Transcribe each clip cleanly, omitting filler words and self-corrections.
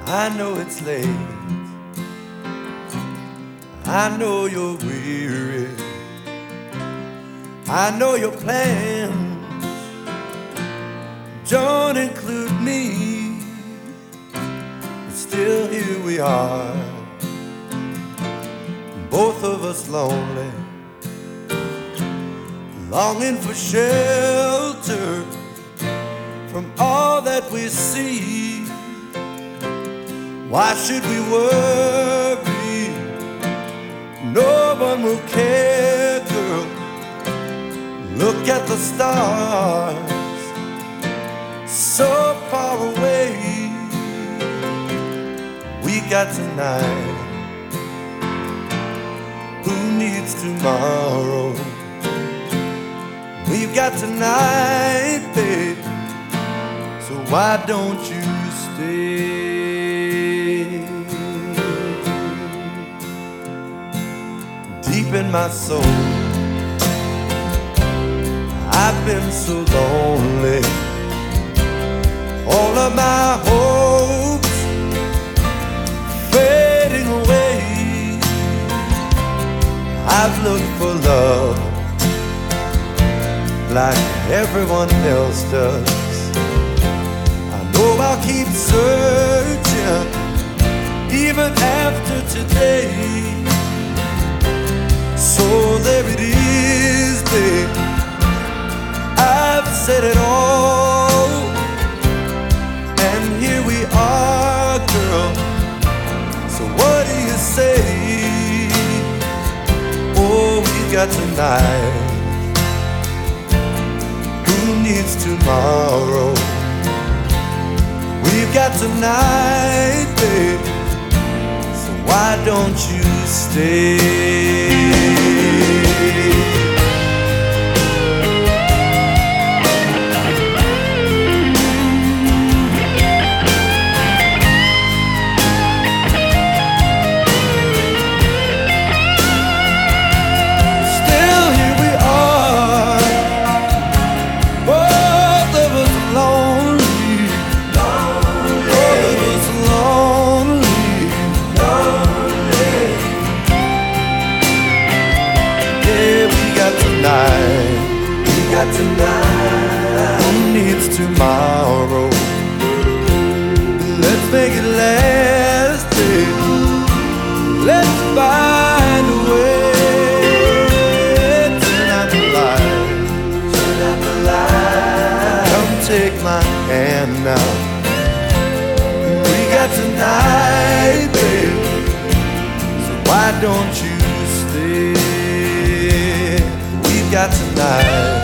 I know it's late, I know you're weary, I know your plans don't include me, but still here we are, both of us lonely, longing for shelter from all that we see. Why should we worry? No one will care, girl. Look at the stars, so far away. We got tonight. Who needs tomorrow? We've got tonight, babe. So why don't you stay? Deep in my soul, I've been so lonely. All of my hopes fading away. I've looked for love like everyone else does. I know I'll keep searching even after today. So there it is, babe, I've said it all, and here we are, girl. So what do you say? Oh, we got tonight. Who needs tomorrow? We've got tonight, babe. So why don't you stay? We got tonight. Who needs tomorrow? Let's make it last, babe. Let's find a way. Turn out the light. Turn out the light. Come take my hand now. We got tonight, babe. So why don't you stay? Got tonight.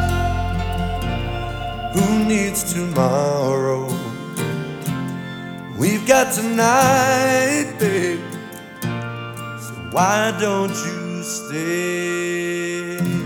Who needs tomorrow? We've got tonight, babe. So why don't you stay?